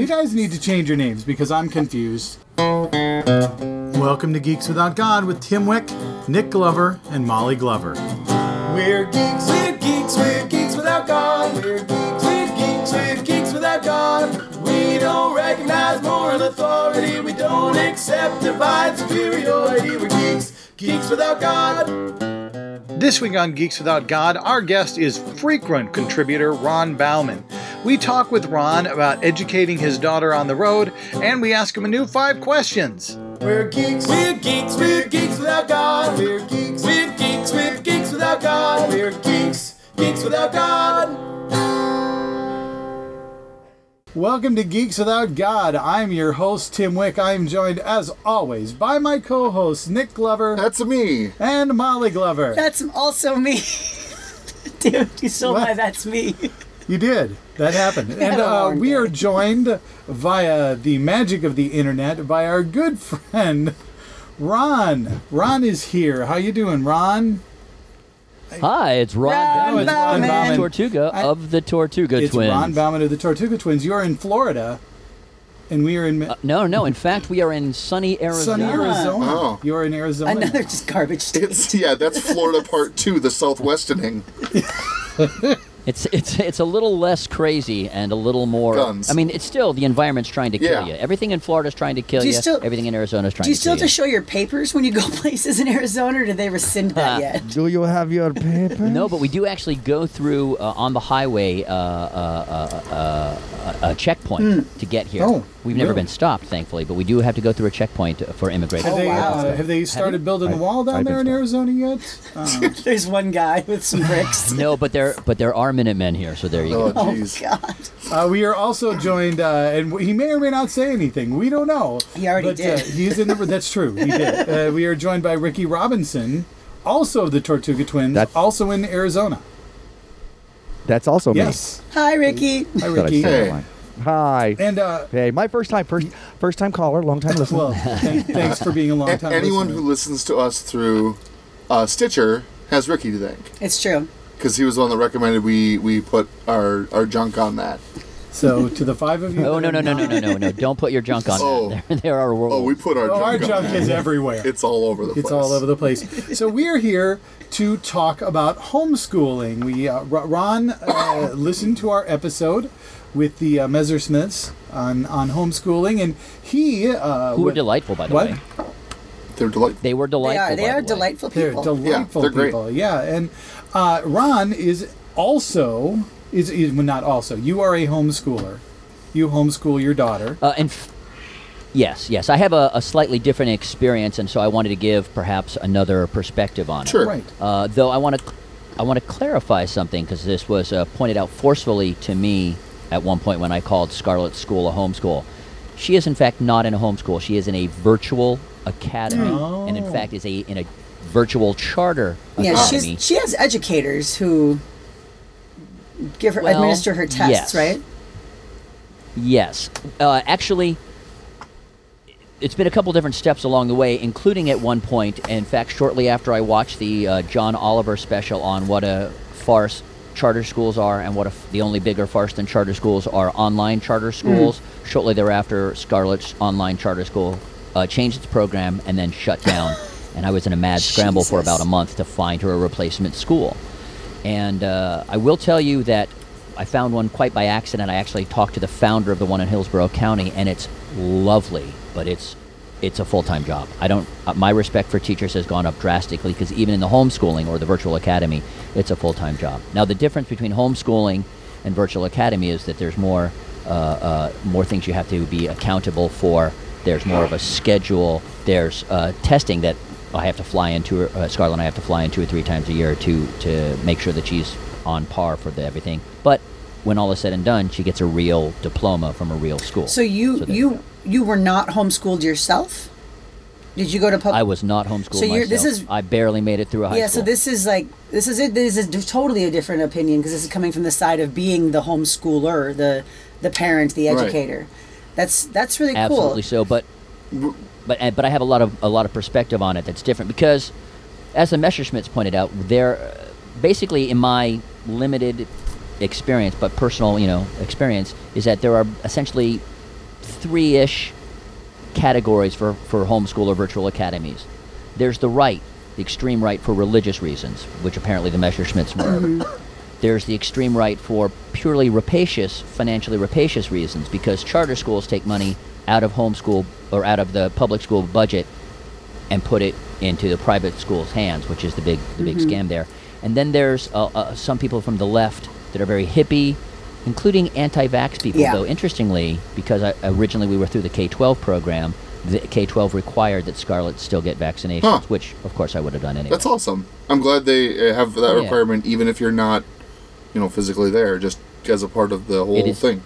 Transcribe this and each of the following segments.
guys need to change your names because I'm confused. Welcome to Geeks Without God with Tim Wick, Nick Glover, and Molly Glover. We're geeks, we're geeks, we're geeks without God. We're geeks, we're geeks, we're geeks without God. We don't recognize moral authority. We don't accept divine superiority. We're geeks, geeks without God. This week on Geeks Without God, our guest is frequent contributor Ron Bauman. We talk with Ron about educating his daughter on the road, and we ask him a new 5 questions. We're geeks, we're geeks, we're geeks without God. We're geeks, we're geeks, we're geeks without God. We're geeks, geeks without God. Welcome to Geeks Without God. I'm your host, Tim Wick. I am joined, as always, by my co-hosts, Nick Glover. That's me. And Molly Glover. That's also me. Dude, you stole What? my that's me. You did. That happened. And we are joined via the magic of the internet by our good friend, Ron. Ron is here. How you doing, Ron? Hi, it's Ron Bauman, Bauman. Tortuga of the Tortuga It's Twins. Ron Bauman of the Tortuga Twins. You are in Florida, and we are in No. In fact, we are in sunny Arizona. sunny Arizona. Oh. You are in Arizona. Another just garbage state. That's Florida Part 2, the Southwesterning. It's a little less crazy and a little more. Guns. I mean, it's still the environment's trying to kill Yeah. you. Everything in Florida is trying to kill Do you you. still- Everything in Arizona is trying Do you to still kill have to show your papers when you go places in Arizona, or did they rescind that yet? Do you have your paper? No, but we do actually go through on the highway a checkpoint to get here. Oh, We've never really? been stopped, thankfully, but we do have to go through a checkpoint for immigration. Have they started building the wall down I've there in been Arizona yet? There's one guy with some bricks. No, but there are Minutemen here, so there you go. Oh, jeez. God. We are also joined, and he may or may not say anything. We don't know. He already but, did. He's in the. That's true. He did. We are joined by Ricky Robinson, also of the Tortuga Twins, also in Arizona. That's also me. Yes. Hi, Ricky. Hi, Thought I Ricky. said Hey. that line. Hi. And Hey, my first time caller, long time listener. well, thanks for being a long time. Anyone listener. who listens to us through Stitcher has Ricky to thank. It's true. Because he was the one that recommended we put our junk on that. So to the 5 of you. Oh, that no. are not- Don't put your junk on Oh. that. There are rules. Oh, we put our Oh, junk our on junk that. is everywhere. It's all over the place. It's all over the place. So we are here to talk about homeschooling. We Ron listened to our episode with the Messersmiths on homeschooling, and he Who were delightful, by the what? way. They're delightful. They were delightful. They by are the way. delightful they're people. delightful they're great. people. Yeah, and Ron is also well, not also. You are a homeschooler. You homeschool your daughter. Yes. I have a slightly different experience, and so I wanted to give perhaps another perspective on Sure. Right. it. Though I want to clarify something because this was pointed out forcefully to me at one point when I called Scarlett's school a homeschool. She is in fact not in a homeschool. She is in a virtual academy, and in fact is in a virtual charter Yeah, academy. she has educators who give her Well, administer her tests, yes. right? Yes. Actually, it's been a couple different steps along the way, including at one point, in fact, shortly after I watched the John Oliver special on what a farce charter schools are and what the only bigger farce than charter schools are online charter schools. Shortly thereafter, Scarlett's online charter school changed its program and then shut down. And I was in a mad scramble for about a month to find her a replacement school. And I will tell you that I found one quite by accident. I actually talked to the founder of the one in Hillsborough County, and it's lovely, but it's a full-time job. I don't. My respect for teachers has gone up drastically because even in the homeschooling or the virtual academy, it's a full-time job. Now, the difference between homeschooling and virtual academy is that there's more things you have to be accountable for. There's more of a schedule. There's testing that I have to fly into. Scarlett and I have to fly in 2 or 3 times a year to make sure that she's on par for everything. But when all is said and done, she gets a real diploma from a real school. So you were not homeschooled yourself? Did you go to public? I was not homeschooled So myself. this is- I barely made it through a high Yeah, school. so this is totally a different opinion because this is coming from the side of being the homeschooler, the parent, the Right. educator. That's really cool. Absolutely so, but I have a lot of perspective on it that's different because, as the Messerschmitts pointed out, they're basically in my limited experience, but personal experience is that there are essentially three-ish categories for homeschool or virtual academies. There's the right, the extreme right for religious reasons, which apparently the Messerschmitts were. There's the extreme right for purely rapacious, financially rapacious reasons, because charter schools take money out of homeschool or out of the public school budget and put it into the private school's hands, which is the big scam there. And then there's some people from the left that are very hippie, including anti-vax people. Yeah. Though interestingly, because originally we were through the K-12 program, the K-12 required that Scarlett still get vaccinations, which of course I would have done anyway. That's awesome. I'm glad they have that Yeah. requirement, even if you're not, physically there, just as a part of the whole thing.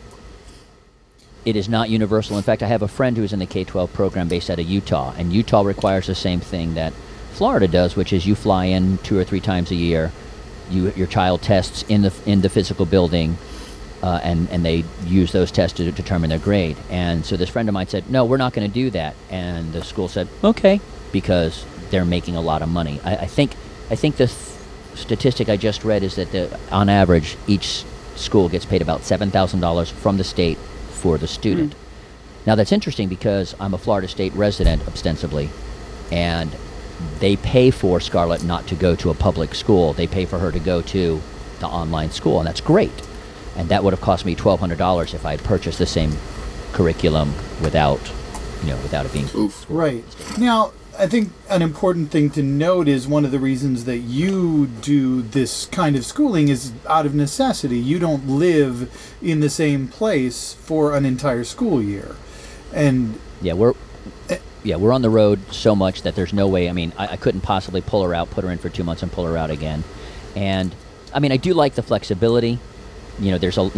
It is not universal. In fact, I have a friend who's in the K-12 program based out of Utah, and Utah requires the same thing that Florida does, which is you fly in 2 or 3 times a year. Your child tests in the physical building, and they use those tests to determine their grade. And so this friend of mine said, "No, we're not going to do that." And the school said, "Okay," because they're making a lot of money. I think the statistic I just read is that on average each school gets paid about $7,000 from the state for the student. Now that's interesting because I'm a Florida State resident ostensibly, and they pay for Scarlett not to go to a public school. They pay for her to go to the online school, and that's great. And that would have cost me $1,200 if I had purchased the same curriculum without it being Oof. Right. Now, I think an important thing to note is one of the reasons that you do this kind of schooling is out of necessity. You don't live in the same place for an entire school year. And Yeah, we're on the road so much that there's no way. I mean, I couldn't possibly pull her out, put her in for 2 months, and pull her out again. And I mean, I do like the flexibility. There's there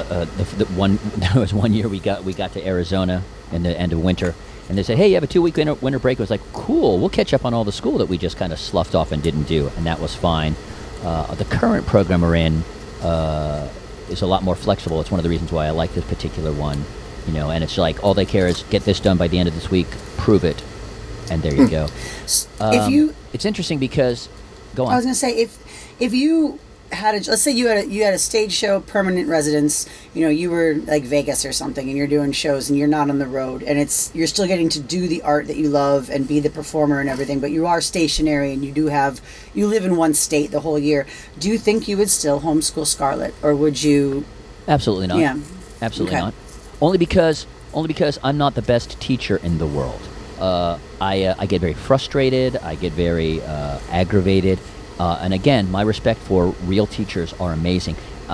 was one year we got to Arizona in the end of winter, and they said, "Hey, you have a 2-week winter break." It was like, cool. We'll catch up on all the school that we just kind of sloughed off and didn't do, and that was fine. The current program we're in is a lot more flexible. It's one of the reasons why I like this particular one. And it's like all they care is get this done by the end of this week, prove it, and there you go. It's interesting because, go on. I was going to say, if you had let's say you had a stage show, permanent residence, you were like Vegas or something, and you're doing shows and you're not on the road, and you're still getting to do the art that you love and be the performer and everything, but you are stationary and you live in one state the whole year. Do you think you would still homeschool Scarlett, or would you? Absolutely not. Yeah. Absolutely Okay. not. Only because I'm not the best teacher in the world. I get very frustrated. I get very aggravated. And again, my respect for real teachers are amazing.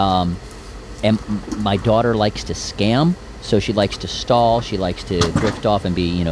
And my daughter likes to scam, so she likes to stall. She likes to drift off and be,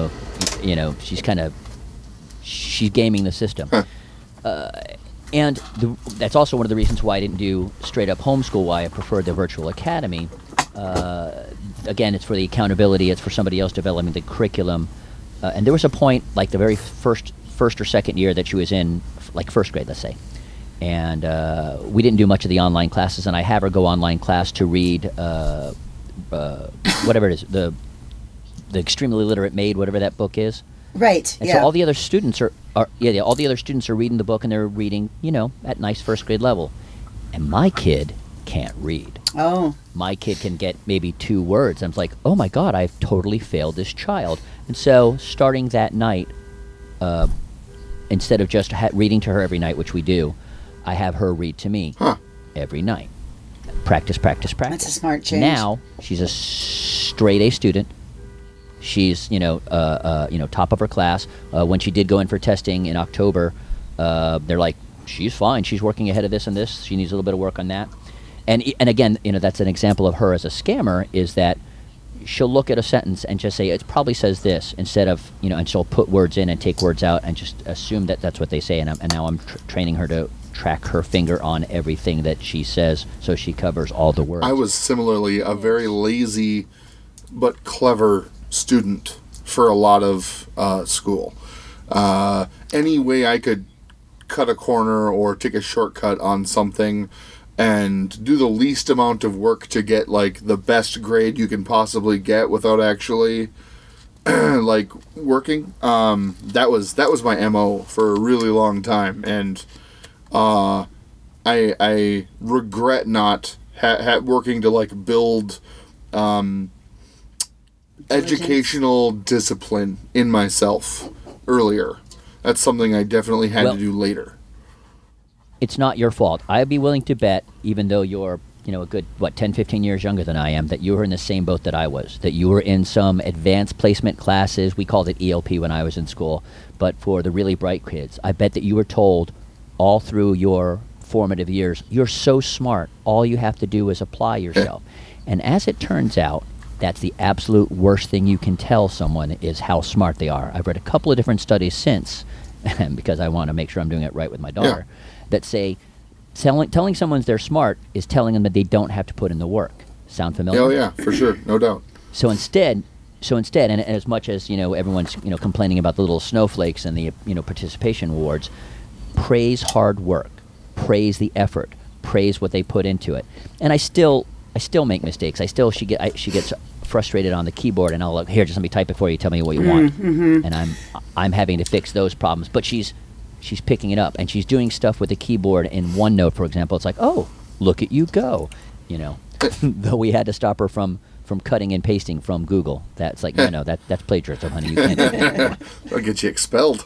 she's gaming the system. And that's also one of the reasons why I didn't do straight up homeschool, why I preferred the virtual academy. Again, it's for the accountability. It's for somebody else developing the curriculum. And there was a point, like the very first or second year that she was in, like first grade, let's say. And we didn't do much of the online classes, and I have her go online class to read whatever it is, the Extremely Literate Maid, whatever that book is. Right. And yeah. so all the other students are all the other students are reading the book, and they're reading, at nice first grade level. And my kid can't read. Oh. My kid can get maybe 2 words. I'm like, oh my God, I've totally failed this child. And so starting that night, instead of just reading to her every night, which we do, I have her read to me every night. Practice, practice, practice. That's a smart change. Now she's a straight A student. She's top of her class. When she did go in for testing in October, they're like, she's fine. She's working ahead of this and this. She needs a little bit of work on that. And again, that's an example of her as a scammer, is that she'll look at a sentence and just say, it probably says this, instead of, and she'll put words in and take words out and just assume that that's what they say. And now I'm training her to track her finger on everything that she says so she covers all the words. I was similarly a very lazy but clever student for a lot of school. Any way I could cut a corner or take a shortcut on something and do the least amount of work to get like the best grade you can possibly get without actually like working. That was my MO for a really long time, and I regret not working to like build educational discipline in myself earlier. That's something I definitely had Well- to do later. It's not your fault. I'd be willing to bet, even though you're, a good, 10, 15 years younger than I am, that you were in the same boat that I was, that you were in some advanced placement classes. We called it ELP when I was in school, but for the really bright kids. I bet that you were told all through your formative years, you're so smart, all you have to do is apply yourself. And as it turns out, that's the absolute worst thing you can tell someone is how smart they are. I've read a couple of different studies since, because I want to make sure I'm doing it right with my daughter, that say telling someone they're smart is telling them that they don't have to put in the work. Sound familiar? Oh yeah, for sure, no doubt. So instead, and as much as everyone's complaining about the little snowflakes and the participation awards, praise hard work, praise the effort, praise what they put into it. And I still make mistakes. She gets frustrated on the keyboard, and I'll look here. Just let me type it for you. Tell me what you want, and I'm having to fix those problems. But she's picking it up, and she's doing stuff with the keyboard in OneNote, for example. It's like, oh, look at you go, Though we had to stop her from cutting and pasting from Google. That's like, no, that's plagiarism, honey. You can't do that. That'll get you expelled.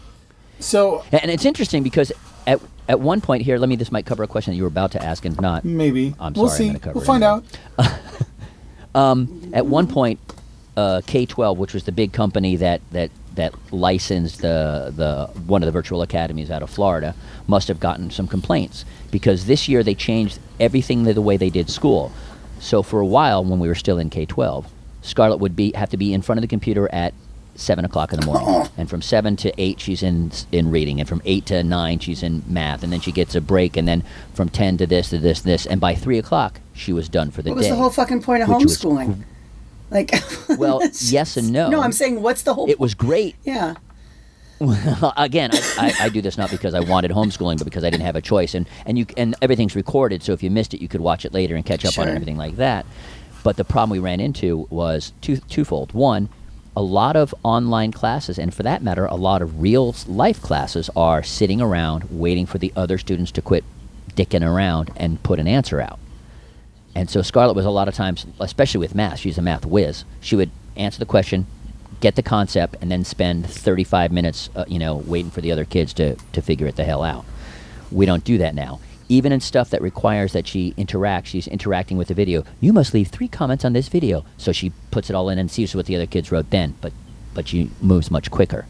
So And it's interesting because at one point here, this might cover a question that you were about to ask, and not. maybe I'm we'll sorry, see. I'm gonna cover We'll it find anyway. out. At one point, K-12, which was the big company that licensed the one of the virtual academies out of Florida, must have gotten some complaints because this year they changed everything the way they did school. So for a while, when we were still in K-12, Scarlett would have to be in front of the computer at 7 o'clock in the morning, and from 7 to 8 she's in reading, and from 8 to 9 she's in math, and then she gets a break, and then from 10 to this, and by 3 o'clock she was done for the day. What was the whole fucking point of which was homeschooling? Well, yes and no. No, I'm saying what's the whole? It was great. Yeah. Again, I do this not because I wanted homeschooling, but because I didn't have a choice. And everything's recorded, so if you missed it, you could watch it later and catch up on it and everything like that. But the problem we ran into was twofold. One, a lot of online classes, and for that matter, a lot of real life classes, are sitting around waiting for the other students to quit dicking around and put an answer out. And so Scarlett was a lot of times, especially with math, she's a math whiz, she would answer the question, get the concept, and then spend 35 minutes waiting for the other kids to figure it the hell out. We don't do that now. Even in stuff that requires that she interacts, she's interacting with the video. You must leave 3 comments on this video. So she puts it all in and sees what the other kids wrote then, but she moves much quicker.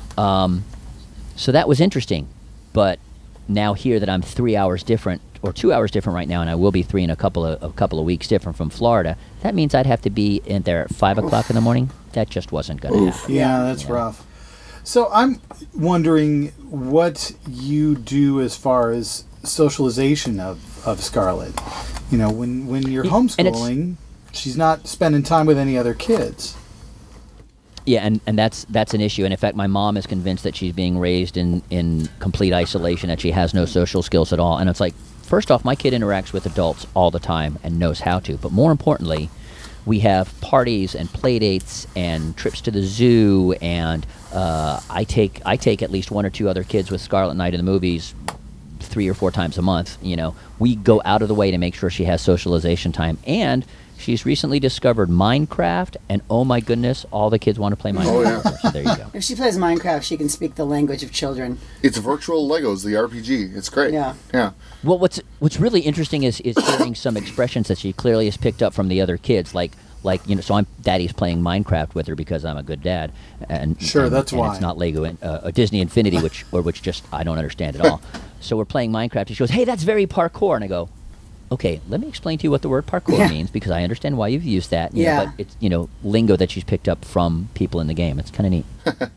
So that was interesting. But now here that I'm 3 hours different, or 2 hours different right now, and I will be 3 in a couple of weeks different from Florida, that means I'd have to be in there at 5 o'clock in the morning. That just wasn't going to happen. Yeah, that's rough. So I'm wondering what you do as far as socialization of Scarlett. When you're homeschooling, she's not spending time with any other kids. Yeah, and that's an issue. And in fact, my mom is convinced that she's being raised in complete isolation, that she has no social skills at all. And it's like, first off, my kid interacts with adults all the time and knows how to. But more importantly, we have parties and play dates and trips to the zoo, and I take at least 1 or 2 other kids with Scarlett and I to the movies 3 or 4 times a month. We go out of the way to make sure she has socialization time. And she's recently discovered Minecraft, and oh my goodness, all the kids want to play Minecraft. Oh, yeah. So there you go. If she plays Minecraft, she can speak the language of children. It's virtual Legos, the RPG. It's great. Yeah. Well, what's really interesting is hearing some expressions that she clearly has picked up from the other kids, like so Daddy's playing Minecraft with her because I'm a good dad, and that's and why it's not Lego and Disney Infinity, which just I don't understand at all. So we're playing Minecraft, and she goes, "Hey, that's very parkour," and I go, "Okay, let me explain to you what the word parkour means, because I understand why you've used that. But it's lingo that she's picked up from people in the game. It's kind of neat."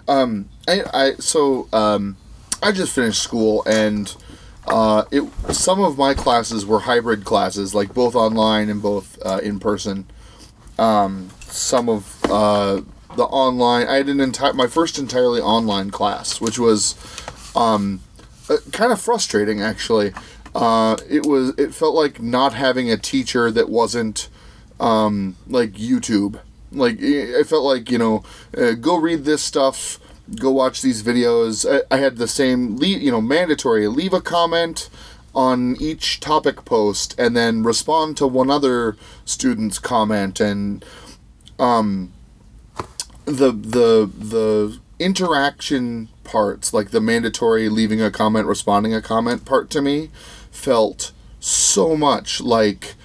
I just finished school, and some of my classes were hybrid classes, like both online and both in person. Some of the online, I had my first entirely online class, which was kind of frustrating, actually. It felt like not having a teacher that wasn't like YouTube. Like, I felt like, go read this stuff, go watch these videos. I had the same, mandatory, leave a comment on each topic post and then respond to one other student's comment. And the interaction parts, like the mandatory leaving a comment, responding a comment part, to me felt so much like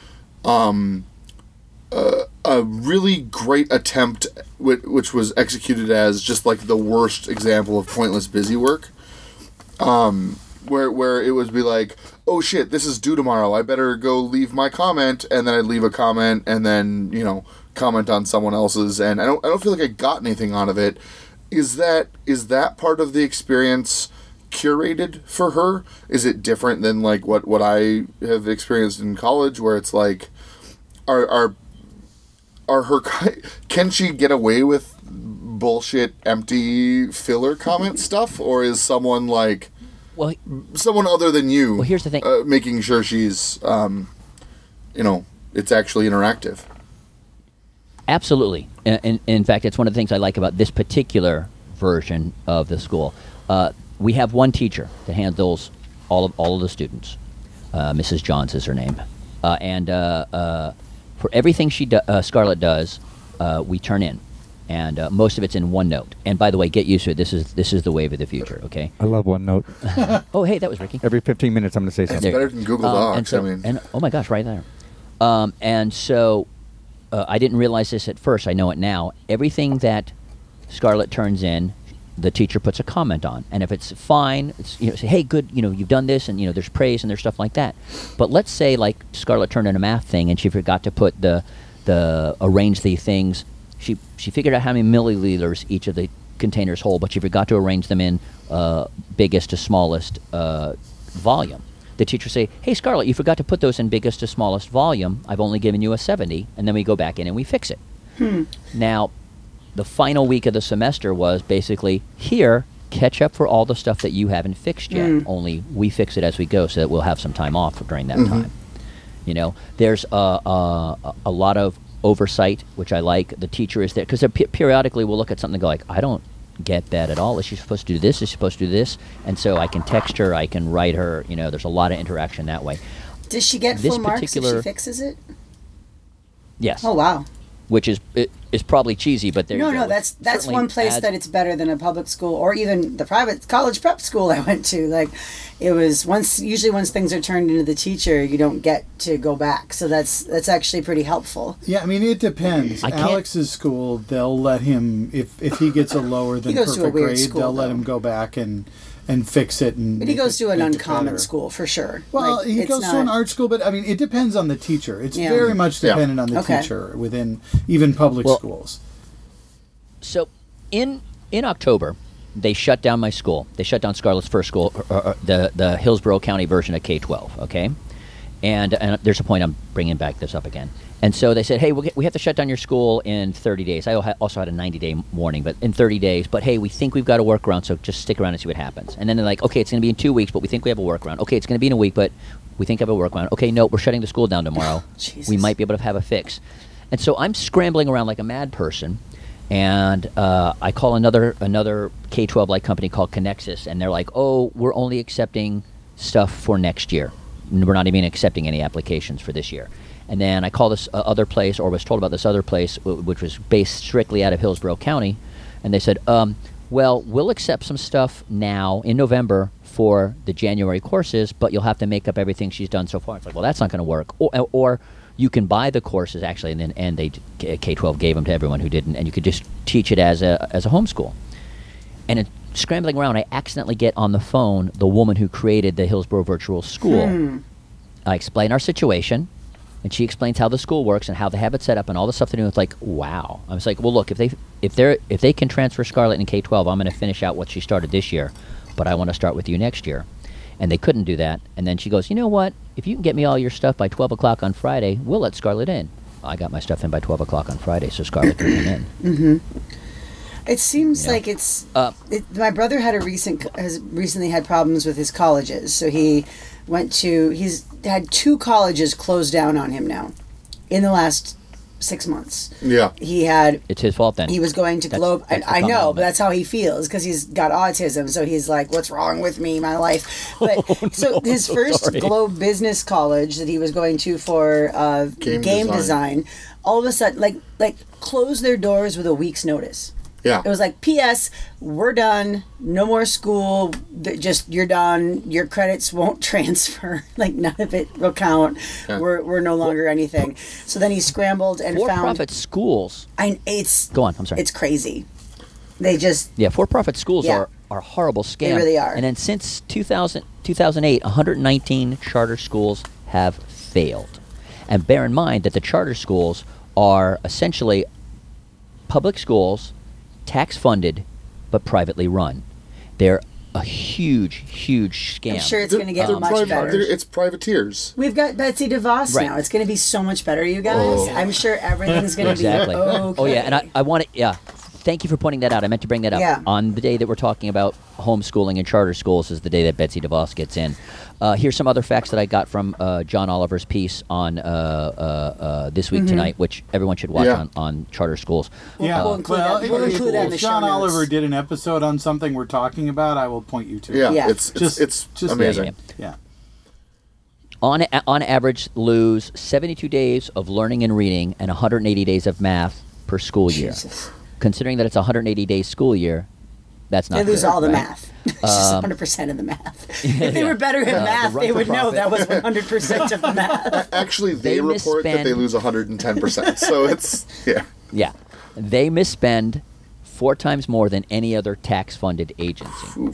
a really great attempt, which was executed as just like the worst example of pointless busy work. Where it would be like, oh shit, this is due tomorrow, I better go leave my comment, and then I'd leave a comment, and then, you know, comment on someone else's, and I don't feel like I got anything out of it. Is that part of the experience curated for her? Is it different than like what I have experienced in college, where it's like, are her, can she get away with bullshit, empty filler comment stuff, or is someone like, well, someone other than you, well, here's the thing, making sure she's, you know, it's actually interactive? Absolutely. And in fact, it's one of the things I like about this particular version of the school. We have one teacher that handles all of the students. Mrs. Johns is her name. And for everything Scarlett does, we turn in. And most of it's in OneNote. And by the way, get used to it. This is the wave of the future, okay? I love OneNote. Oh, hey, that was Ricky. Every 15 minutes, I'm going to say It's something. better than Google Docs. And oh my gosh, right there. And so I didn't realize this at first. I know it now. Everything that Scarlett turns in, the teacher puts a comment on. And if it's fine, it's, you know, say, hey, good, you know, you've done this, and, you know, there's praise and there's stuff like that. But let's say, like, Scarlett turned in a math thing and she forgot to put the arrange the things. She figured out how many milliliters each of the containers hold, but she forgot to arrange them in biggest to smallest volume. The teacher say, hey, Scarlett, you forgot to put those in biggest to smallest volume. I've only given you a 70. And then we go back in and we fix it. Now, the final week of the semester was basically, here, catch up for all the stuff that you haven't fixed yet. Only we fix it as we go so that we'll have some time off during that time. You know, there's a lot of oversight, which I like. The teacher is there because periodically we'll look at something and go like, I don't get that at all. Is she supposed to do this? Is she supposed to do this? And so I can text her, I can write her. You know, there's a lot of interaction that way. Does she get full marks if she fixes it? Yes. Oh, wow. Which is probably cheesy, but there you go. No, that's one place that it's better than a public school or even the private college prep school I went to. Like, it was usually once things are turned into the teacher, you don't get to go back. So that's actually pretty helpful. Yeah, I mean, it depends. Alex's school, they'll let him, if he gets a lower than perfect grade, they'll let him go back and fix it. But he goes to an uncommon school for sure. Well, like, he goes to an art school, but I mean, it depends on the teacher. It's very much dependent on the teacher within even public schools. So, in October, they shut down my school. They shut down Scarlett's first school, the Hillsborough County version of K-12. Okay, and there's a point I'm bringing back this up again. And so they said, hey, we have to shut down your school in 30 days. I also had a 90-day warning, but in 30 days. But, hey, we think we've got a workaround, so just stick around and see what happens. And then they're like, okay, it's going to be in 2 weeks, but we think we have a workaround. Okay, it's going to be in a week, but we think we have a workaround. Okay, no, we're shutting the school down tomorrow. We might be able to have a fix. And so I'm scrambling around like a mad person, and I call another K-12-like company called Connexus, and they're like, oh, we're only accepting stuff for next year. We're not even accepting any applications for this year. And then I called this other place, or was told about this other place, which was based strictly out of Hillsborough County, and they said, well, we'll accept some stuff now in November for the January courses, but you'll have to make up everything she's done so far. It's like, well, that's not going to work. Or you can buy the courses, actually, and they K-12 gave them to everyone who didn't, and you could just teach it as a homeschool. And scrambling around, I accidentally get on the phone the woman who created the Hillsborough Virtual School. I explain our situation, and she explains how the school works and how they have it set up and all the stuff they're doing. It's like, wow. I was like, well, look, if they can transfer Scarlett in K-12, I'm going to finish out what she started this year, but I want to start with you next year. And they couldn't do that. And then she goes, you know what? If you can get me all your stuff by 12 o'clock on Friday, we'll let Scarlett in. I got my stuff in by 12 o'clock on Friday, so Scarlett can come in. It seems like it's... my brother has recently had problems with his colleges, so he's had 2 colleges closed down on him now in the last 6 months. Yeah. He had It's his fault then. he was going to That's- Globe. that's the I common know, but element. that's how he feels because he's got autism. So he's like, "What's wrong with me, my life?" But so his first sorry. Globe Business College that he was going to for game design, all of a sudden, like closed their doors with a week's notice. Yeah. It was like, P.S. We're done. No more school. Just you're done. Your credits won't transfer. Like none of it will count. Yeah. We're no longer anything. So then he scrambled and found. For-profit schools. It's Go on. I'm sorry. it's crazy. They just Yeah, for-profit schools Yeah. are horrible scams. They really are. And then since 2008, 119 charter schools have failed. And bear in mind that the charter schools are essentially public schools, tax-funded, but privately run. They're a huge, huge scam. I'm sure it's going to get They're much private- better. It's privateers. We've got Betsy DeVos Right. now. It's going to be so much better, you guys. Oh. I'm sure everything's going to Exactly. be okay. Oh yeah, and I want to. Yeah, thank you for pointing that out. I meant to bring that up. Yeah. On the day that we're talking about homeschooling and charter schools is the day that Betsy DeVos gets in. Here's some other facts that I got from John Oliver's piece on This Week Tonight, which everyone should watch Yeah. on charter schools. Yeah, We'll include that- we'll include that in the if show John notes. Oliver did an episode on something we're talking about, I will point you to. Yeah. it. Yeah. It's Just amazing. yeah. Yeah. On average, lose 72 days of learning and reading and 180 days of math per school year. Jesus. Considering that it's a 180-day school year, that's not They lose good, all the right? math. It's just 100% of the math. If they were better at math, the they would know run-for-profit. that was 100% of the math. Actually, they They report that they misspend- lose 110%. So it's yeah. Yeah. They misspend 4 times more than any other tax-funded agency.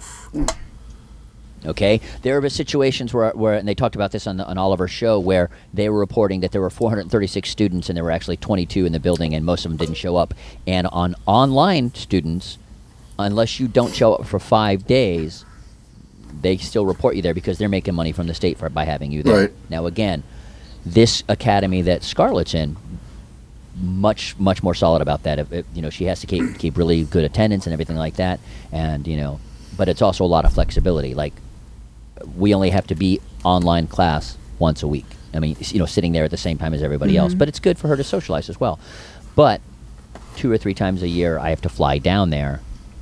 Okay? There have situations where and they talked about this on Oliver's show, where they were reporting that there were 436 students and there were actually 22 in the building and most of them didn't show up. And on online students, unless you don't show up for 5 days, they still report you there because they're making money from the state by having you there. Right. Now, again, this academy that Scarlett's in, much more solid about that. She has to keep really good attendance and everything like that, and but it's also a lot of flexibility. Like, we only have to be online class once a week. I mean, sitting there at the same time as everybody else, but it's good for her to socialize as well. But 2 or 3 times a year, I have to fly down there,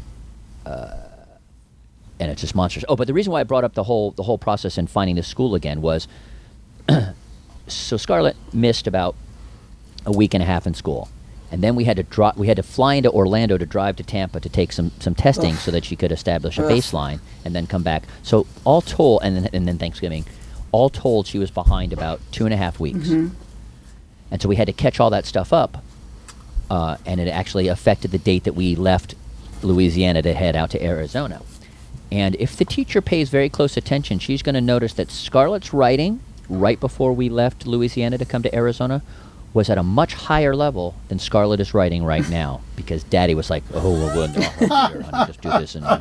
and it's just monstrous. Oh, but the reason why I brought up the whole process in finding the school again was, so Scarlett missed about a week and a half in school, and then we had to fly into Orlando to drive to Tampa to take some testing so that she could establish a baseline and then come back. So all told, and then Thanksgiving, all told, she was behind about 2.5 weeks, and so we had to catch all that stuff up, and it actually affected the date that we left Louisiana to head out to Arizona. And if the teacher pays very close attention, she's going to notice that Scarlett's writing right before we left Louisiana to come to Arizona was at a much higher level than Scarlett is writing right now, because Daddy was like, "Oh, well, no, here, honey, just do this." And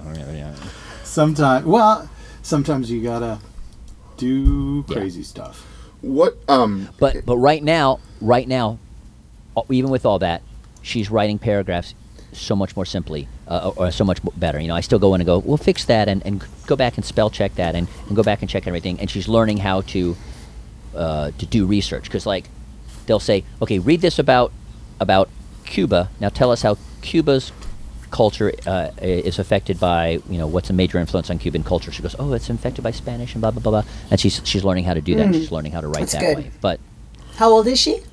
Sometimes you gotta do crazy stuff. What but right now, even with all that, she's writing paragraphs so much more simply, or so much better. I still go in and go, "Well, fix that," and go back and spell check that, and go back and check everything. And she's learning how to do research, because they'll say, "Okay, read this about Cuba. Now tell us how Cuba's culture is affected by, what's a major influence on Cuban culture." She goes, "Oh, it's infected by Spanish and blah blah blah blah." And she's learning how to do that. She's learning how to write That's that good. way. But How old is she?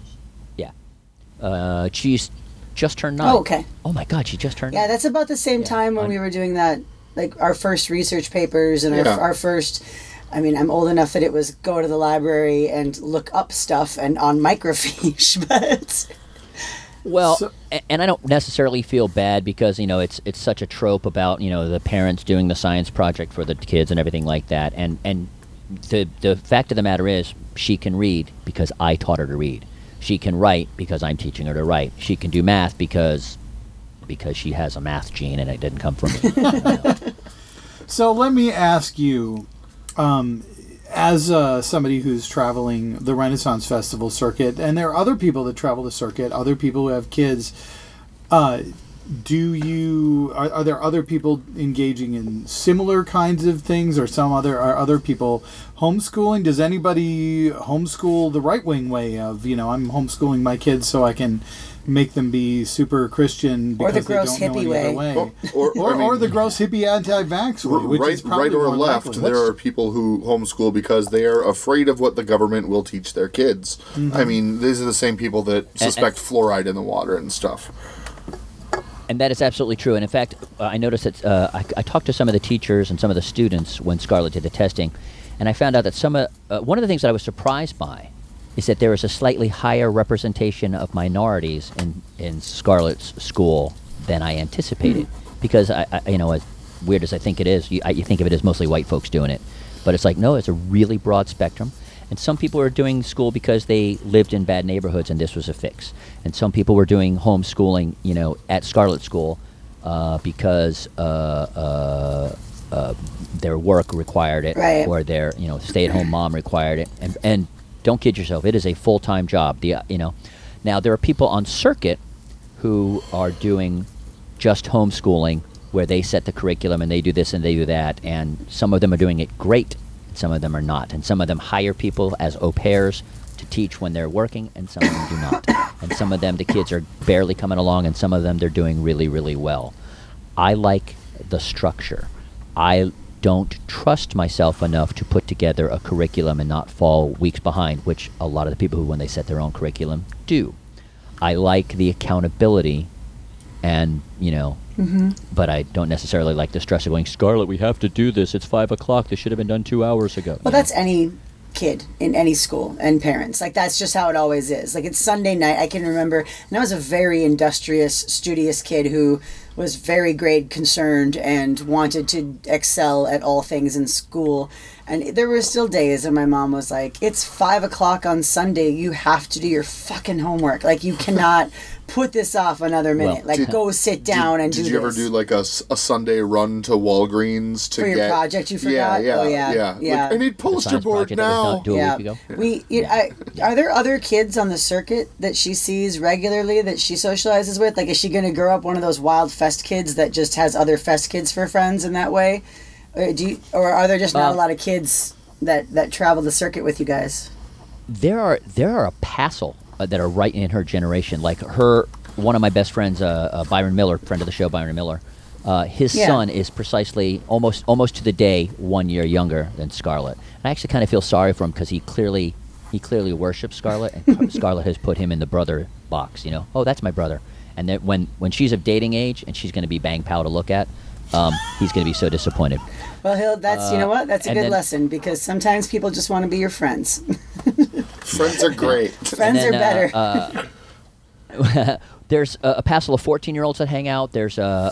she's just turned 9. Oh, okay. Oh my God, she just turned Yeah, 9. that's about the same time when we were doing that, like our first research papers and Yeah. our first. I mean, I'm old enough that it was go to the library and look up stuff and on microfiche, but Well, So- and I don't necessarily feel bad because it's such a trope about the parents doing the science project for the kids and everything like that. And the fact of the matter is, she can read because I taught her to read. She can write because I'm teaching her to write. She can do math because she has a math gene and it didn't come from me. So let me ask you, as somebody who's traveling the Renaissance Festival circuit, and there are other people that travel the circuit, other people who have kids, are there other people engaging in similar kinds of things, or are other people homeschooling? Does anybody homeschool the right wing way of, I'm homeschooling my kids so I can make them be super Christian because Or the gross they don't know hippie any other way. way. Or, I mean, Or the gross hippie anti-vax way, which is probably right or more left, likely. there are people who homeschool because they are afraid of what the government will teach their kids. I mean, these are the same people that suspect fluoride in the water and stuff. And that is absolutely true. And in fact, I noticed that I talked to some of the teachers and some of the students when Scarlett did the testing, and I found out that one of the things that I was surprised by is that there is a slightly higher representation of minorities in Scarlett's school than I anticipated. Because I as weird as I think it is, you think of it as mostly white folks doing it, but it's like, no, it's a really broad spectrum. And some people are doing school because they lived in bad neighborhoods and this was a fix. And some people were doing homeschooling, at Scarlett School because their work required it, Right. or their stay-at-home mom required it. And don't kid yourself, it is a full-time job. Now there are people on circuit who are doing just homeschooling, where they set the curriculum and they do this and they do that, and some of them are doing it great. Some of them are not, and some of them hire people as au pairs to teach when they're working, and some of them do not. And some of them, the kids are barely coming along, and some of them they're doing really, really well. I like the structure. I don't trust myself enough to put together a curriculum and not fall weeks behind, which a lot of the people who, when they set their own curriculum, do. I like the accountability, and but I don't necessarily like the stress of going, Scarlett, we have to do this. It's 5 o'clock. This should have been done 2 hours ago. Well, that's any kid in any school and parents. Like, that's just how it always is. Like, it's Sunday night. I can remember, and I was a very industrious, studious kid who was very grade concerned and wanted to excel at all things in school. And there were still days when my mom was like, it's 5 o'clock on Sunday. You have to do your fucking homework. Like, you cannot put this off another minute. Go sit down and do this. Did you ever do like a Sunday run to Walgreens to For your get project you forgot? Yeah, Oh, yeah. Like, I need poster board now. Do a week ago. Are there other kids on the circuit that she sees regularly that she socializes with? Like, is she going to grow up one of those wild fest kids that just has other fest kids for friends in that way? Or are there just not a lot of kids that travel the circuit with you guys? There are a passel that are right in her generation. Like one of my best friends, Byron Miller, friend of the show, Byron Miller. His son is precisely almost to the day 1 year younger than Scarlett. I actually kind of feel sorry for him because he clearly worships Scarlett, and Scarlett has put him in the brother box. Oh, that's my brother. And then when she's of dating age and she's going to be bang pow to look at, he's going to be so disappointed. Well, that's you know what? That's a good then- lesson, because sometimes people just want to be your friends. Friends are great. Friends are better. There's a passel of 14-year-olds that hang out. There's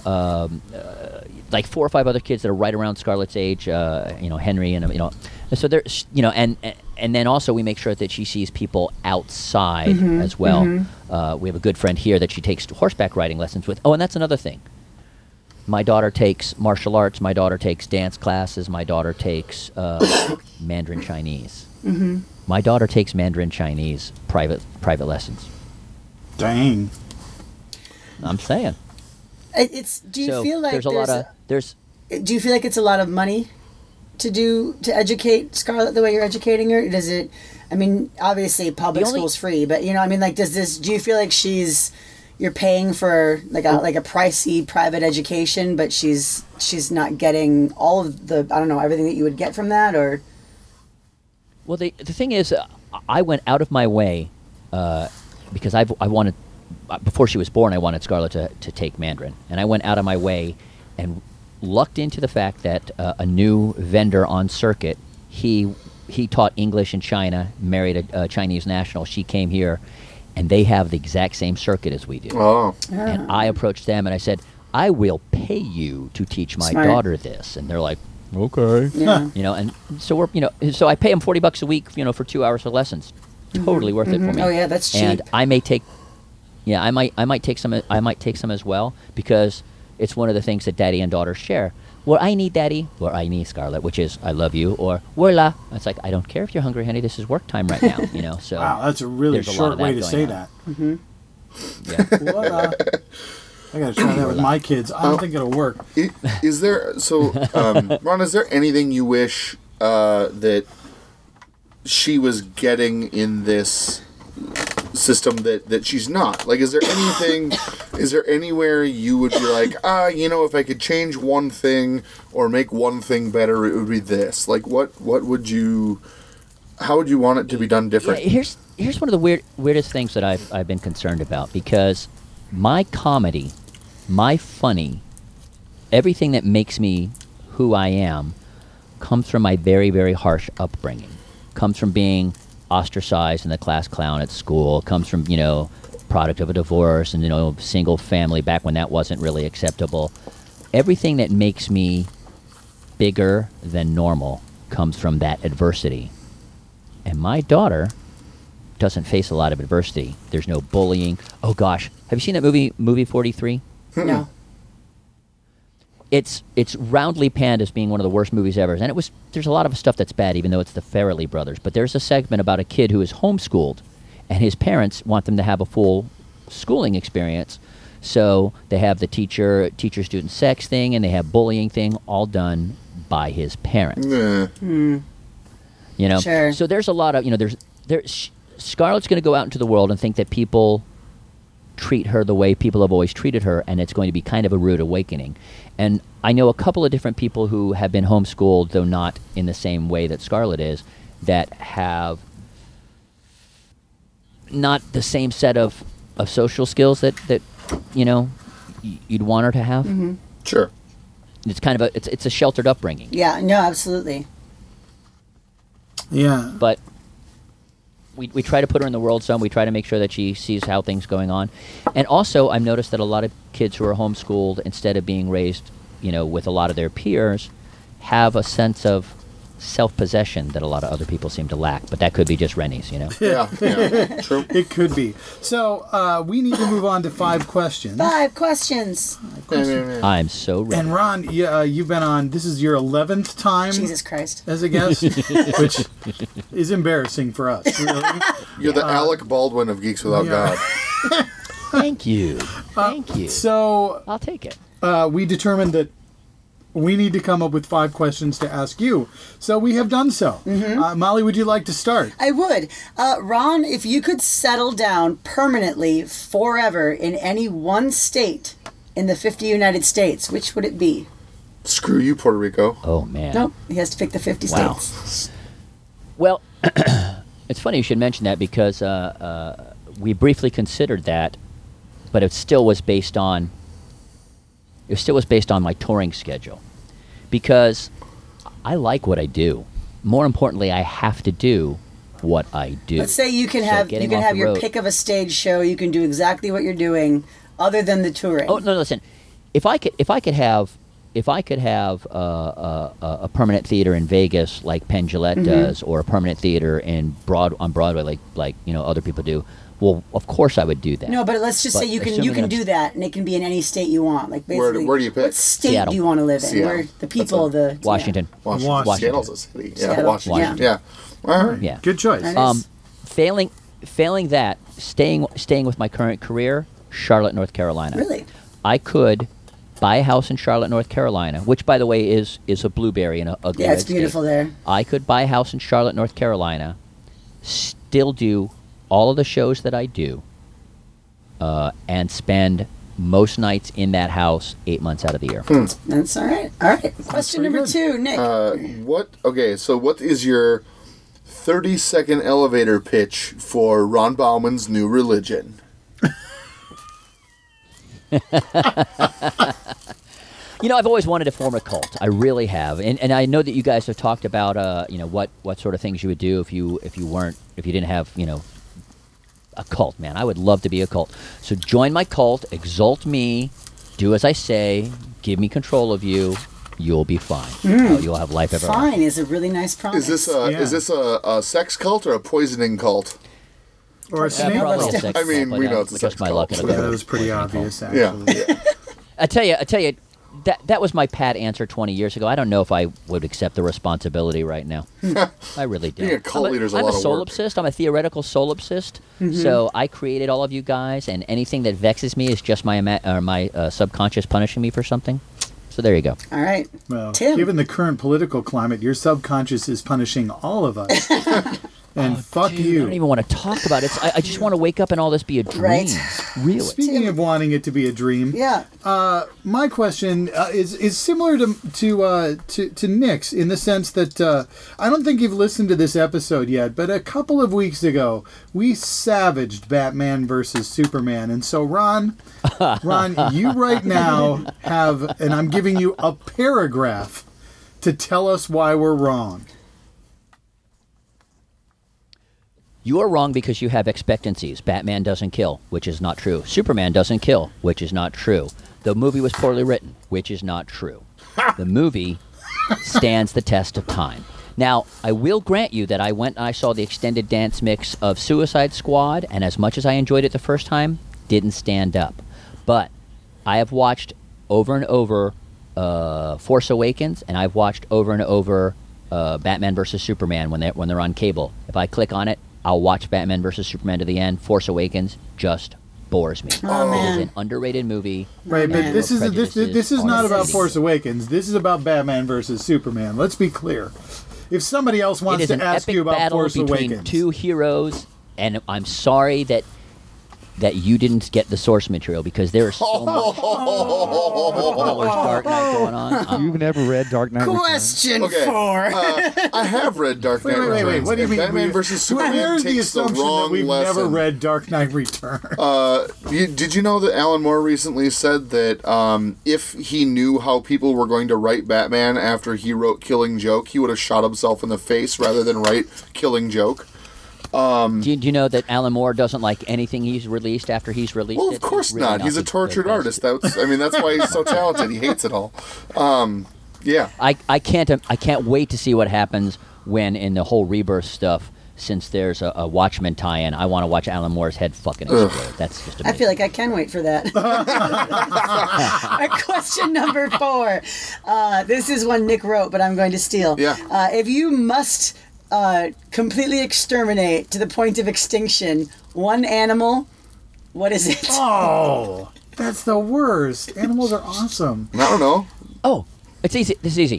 like 4 or 5 other kids that are right around Scarlett's age. Henry and So there's and then also we make sure that she sees people outside as well. We have a good friend here that she takes horseback riding lessons with. Oh, and that's another thing. My daughter takes martial arts. My daughter takes dance classes. My daughter takes Mandarin Chinese. My daughter takes Mandarin Chinese private lessons. Dang. I'm saying. Do you feel like Do you feel like it's a lot of money to educate Scarlett the way you're educating her? Does it? I mean, obviously public school's free, but do you feel like you're paying for like a pricey private education, but she's not getting all of the everything that you would get from that? Or Well, the thing is, I went out of my way because I wanted, before she was born, I wanted Scarlett to take Mandarin, and I went out of my way and lucked into the fact that a new vendor on circuit, he taught English in China, married a Chinese national. She came here, and they have the exact same circuit as we do. Oh. And I approached them and I said, I will pay you to teach my Smart. daughter this. And they're like, Okay. yeah. and so so I pay them $40 a week, for 2 hours of lessons. Totally worth it for me. Oh yeah, that's cheap. And I may take, I might take some as well, because it's one of the things that daddy and daughter share. Where I need daddy, or I need Scarlett, which is I love you, or voila. It's like, I don't care if you're hungry, honey. This is work time right now. So Wow, that's a really there's a lot short of way that to say going that. Yeah. Voila. I gotta try that with my kids. I don't think it'll work. Is there Ron? Is there anything you wish that she was getting in this system that she's not? Like, is there anything? Is there anywhere you would be like, if I could change one thing or make one thing better, it would be this. Like, what would you? How would you want it to be done different? Yeah, here's one of the weirdest things that I've been concerned about, because my comedy, my funny, everything that makes me who I am comes from my very, very harsh upbringing. Comes from being ostracized and the class clown at school. Comes from, product of a divorce and, single family back when that wasn't really acceptable. Everything that makes me bigger than normal comes from that adversity. And my daughter doesn't face a lot of adversity. There's no bullying. Oh gosh, have you seen that movie 43? No. It's roundly panned as being one of the worst movies ever, and there's a lot of stuff that's bad, even though it's the Farrelly brothers. But there's a segment about a kid who is homeschooled, and his parents want them to have a full schooling experience. So they have the teacher-student sex thing, and they have bullying thing, all done by his parents. Sure. So there's a lot of Scarlett's going to go out into the world and think that people treat her the way people have always treated her, and it's going to be kind of a rude awakening. And I know a couple of different people who have been homeschooled, though not in the same way that Scarlett is, that have not the same set of social skills that you'd want her to have. Mm-hmm. Sure. It's kind of it's a sheltered upbringing. Yeah, no, absolutely. Yeah. But we try to put her in the world some. We try to make sure that she sees how things going on. And also, I've noticed that a lot of kids who are homeschooled, instead of being raised, with a lot of their peers, have a sense of self-possession that a lot of other people seem to lack. But that could be just Rennie's, Yeah, true. It could be. So we need to move on to 5 questions. 5 questions. I'm so ready. And Ron, you've been on. This is your 11th time Jesus Christ. as a guest, which is embarrassing for us. Really. You're the Alec Baldwin of Geeks Without God. Thank you. Thank you. So I'll take it. we determined that we need to come up with 5 questions to ask you. So we have done so. Molly, would you like to start? I would. Ron, if you could settle down permanently forever in any one state in the 50 United States, which would it be? Screw you, Puerto Rico. Oh, man. Nope. He has to pick the 50 Wow. states. Well, it's funny you should mention that, because we briefly considered that, but it still was based on my touring schedule, because I like what I do. More importantly, I have to do what I do. Let's say you can have your pick of a stage show. You can do exactly what you're doing, other than the touring. Oh no! Listen, if I could have a permanent theater in Vegas like Penn Jillette does, or a permanent theater on Broadway like other people do, well, of course I would do that. No, but let's just say you can do that, and it can be in any state you want. Like basically, where do you pick? What state Seattle. do you want to live in? Seattle. Where the people, Washington. Washington. Seattle's a city. Yeah, Seattle. Washington. Yeah. All right. Yeah. Good choice. That is- Failing that, staying with my current career, Charlotte, North Carolina. Really? I could buy a house in Charlotte, North Carolina, which, by the way, is a blueberry in a ugly Yeah, red it's beautiful state. there. I could buy a house in Charlotte, North Carolina, still do all of the shows that I do, and spend most nights in that house 8 months out of the year. That's all right. All right. Question pretty number good. 2, Nick. So what is your 30-second elevator pitch for Ron Bauman's new religion? I've always wanted to form a cult. I really have, and I know that you guys have talked about, what sort of things you would do if you didn't have, a cult. Man, I would love to be a cult. So join my cult, exalt me, do as I say, give me control of you. You'll be fine. You'll have life ever. Fine is a really nice promise. Is this a sex cult or a poisoning cult? Or a snake. Probably a sex I mean, cult, we but know it's a just sex my cult. luck. Yeah, that was pretty obvious, Yeah. actually. I tell you, that was my pat answer 20 years ago. I don't know if I would accept the responsibility right now. I really don't. Being a cult leader's a I'm lot a of work. solipsist. I'm a theoretical solipsist. So I created all of you guys, and anything that vexes me is just my subconscious punishing me for something. So there you go. All right. Well, Tim. given the current political climate, your subconscious is punishing all of us. And fuck Dude, I you. don't even want to talk about it. I just want to wake up and all this be a dream. Right. Really. Speaking of wanting it to be a dream, Yeah. my question is similar to Nick's in the sense that I don't think you've listened to this episode yet, but a couple of weeks ago we savaged Batman versus Superman, and so Ron, you right now have, and I'm giving you a paragraph to tell us why we're wrong. You are wrong because you have expectancies. Batman doesn't kill, which is not true. Superman doesn't kill, which is not true. The movie was poorly written, which is not true. The movie stands the test of time. Now, I will grant you that I went and I saw the extended dance mix of Suicide Squad, and as much as I enjoyed it the first time, didn't stand up. But I have watched over and over Force Awakens, and I've watched over and over Batman versus Superman when they're on cable. If I click on it, I'll watch Batman versus Superman to the end. Force Awakens just bores me. Oh, man. It is an underrated movie. Right, but Man. this is not about Force. Force Awakens. This is about Batman versus Superman. Let's be clear. If somebody else It wants is to an ask epic you about battle Force between Awakens, two heroes, and I'm sorry that you didn't get the source material because there is so much Dark Knight going on. You've never read Dark Knight Returns? Question Okay. 4. I have read Dark Knight wait. Returns. What do you and mean? Batman versus Superman Where's the takes the assumption that wrong we've lesson. never read Dark Knight Returns? Did you know that Alan Moore recently said that if he knew how people were going to write Batman after he wrote Killing Joke, he would have shot himself in the face rather than write Killing Joke? Do you know that Alan Moore doesn't like anything he's released after he's released Well, it? of course It's really not. He's a the tortured best. artist. That's why he's so talented. He hates it all. Yeah. I can't wait to see what happens when in the whole Rebirth stuff. Since there's a Watchmen tie-in, I want to watch Alan Moore's head fucking explode. That's just amazing. I feel like I can wait for that. Question number 4. This is one Nick wrote, but I'm going to steal. Yeah. If you must completely exterminate to the point of extinction one animal, what is it? Oh, that's the worst. Animals are awesome. I don't know. Oh, it's easy. This is easy.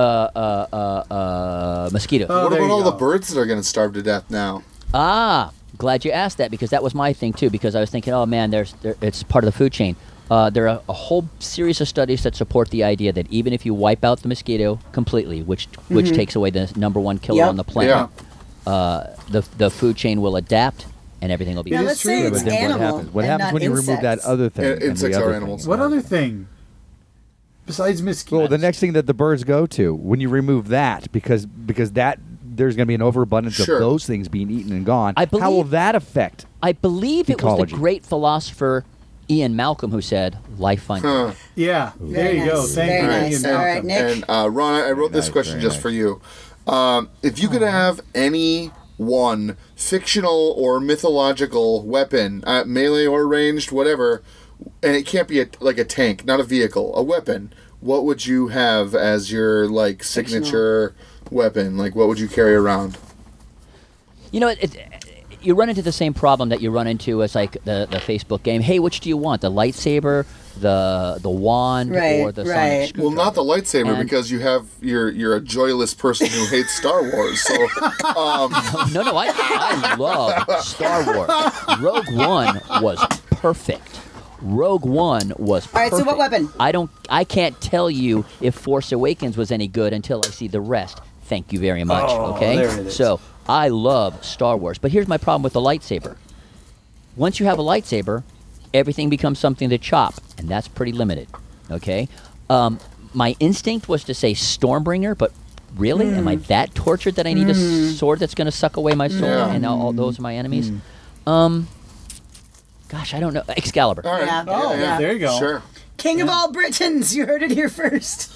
Mosquito. Oh, What there about you all go. the birds that are going to starve to death now? Glad you asked that because that was my thing too. Because I was thinking, oh man, it's part of the food chain. There are a whole series of studies that support the idea that even if you wipe out the mosquito completely, which takes away the number one killer Yep. on the planet, the food chain will adapt and everything will be. Now, is let's true, say but it's But then animal what happens? What and happens not when you remove that insects. other thing? and the Insects other are thing? animals. What other thing besides mosquitoes? Well, the next thing that the birds go to, when you remove that, because that there's going to be an overabundance Sure. of those things being eaten and gone. I how will believe- that affect? I believe it was Ecology. the great philosopher Ian Malcolm who said, "Life finds." Huh. Yeah, there Very you go. nice. Thank Very you, nice. Ian All right, Malcolm. Nick. And Ron, I wrote this nice, question very just nice. for you. If you could have any one fictional or mythological weapon, melee or ranged, whatever, and it can't be like a tank, not a vehicle, a weapon, what would you have as your like signature weapon? Like, what would you carry around? You know, you run into the same problem that you run into as like the Facebook game. Hey, which do you want? The lightsaber, the wand, Right, or the right. sonic screwdriver? Well, not the lightsaber And- because you're a joyless person who hates Star Wars. So No, I love Star Wars. Rogue One was perfect. Rogue One was perfect. All right, so what weapon? I can't tell you if Force Awakens was any good until I see the rest. Thank you very much. Oh, okay? there it is. So, I love Star Wars, but here's my problem with the lightsaber. Once you have a lightsaber, everything becomes something to chop, and that's pretty limited. Okay? My instinct was to say Stormbringer, but really, am I that tortured that I need a sword that's going to suck away my soul Yeah. and all those are my enemies? Gosh, I don't know. Excalibur. all right, Yeah. Oh, Yeah. there you go. sure. King of all Britons. You heard it here first.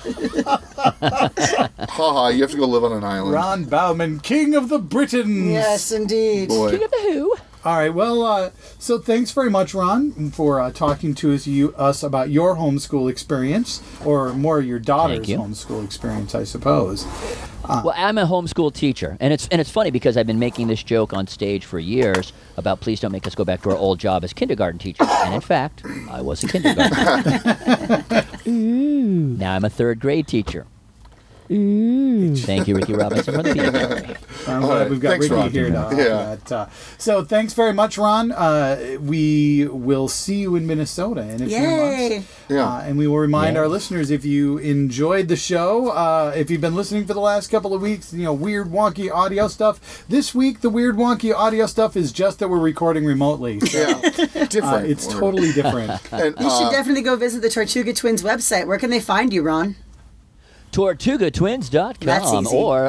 Haha, you have to go live on an island. Ron Bauman, King of the Britons. Yes, indeed. Boy. King of the Who? All right. Well, so thanks very much, Ron, for talking to us about your homeschool experience, or more your daughter's Thank you. homeschool experience, I suppose. Well, I'm a homeschool teacher, and it's funny because I've been making this joke on stage for years about please don't make us go back to our old job as kindergarten teachers. And in fact, I was a kindergarten teacher. Now I'm a third grade teacher. Thank you, Ricky Robinson, for the peanut gallery. I'm glad we've got Thanks, Ricky Ron. here to offer Yeah. that. So thanks very much, Ron. We will see you in Minnesota in a few Yay! months. Yeah. And we will remind Yeah. our listeners, if you enjoyed the show, if you've been listening for the last couple of weeks, weird, wonky audio stuff. This week, the weird, wonky audio stuff is just that we're recording remotely. So, Yeah. Different. it's We're- totally different. And, You should definitely go visit the Tortuga Twins website. Where can they find you, Ron? TortugaTwins.com That's easy. or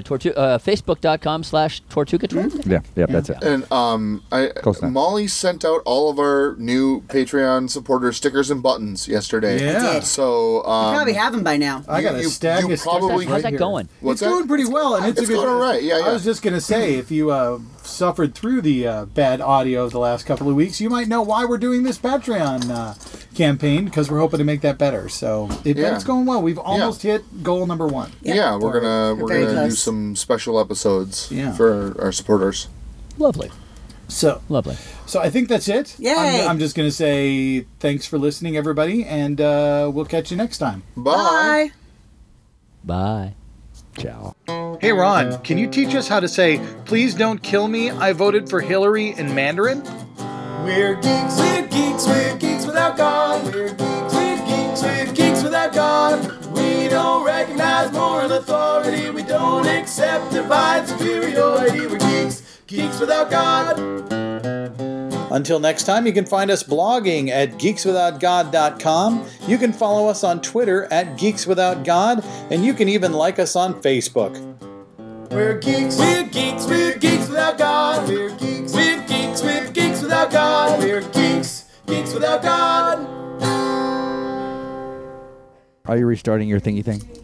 Facebook.com/TortugaTwins. Yeah, that's it. And Close enough. Molly sent out all of our new Patreon supporter stickers and buttons yesterday. Yeah. did. So Probably have them by now. I got a You- stack you of stickers probably- right How's that here. going? What's It's that? going pretty well, and it's a It's good. going all right. Yeah, I yeah. was just gonna say, if you suffered through the bad audio of the last couple of weeks, you might know why we're doing this Patreon campaign, because we're hoping to make that better. So Yeah. it's going well. We've almost hit goal number 1. Yeah, we're gonna very do close. some special episodes Yeah. for our supporters. Lovely, So lovely. I think that's it. Yay. I'm just gonna say thanks for listening, everybody, and we'll catch you next time. Bye. Bye. Ciao. Hey Ron, can you teach us how to say "Please don't kill me, I voted for Hillary" in Mandarin? We're geeks, without God. We're geeks without God. We don't recognize moral authority. We don't accept divine superiority. We're geeks without God. Until next time, you can find us blogging at geekswithoutgod.com. You can follow us on Twitter at geekswithoutgod, and you can even like us on Facebook. We're geeks without God. We're geeks without God. We're geeks without God. Are you restarting your thingy thing?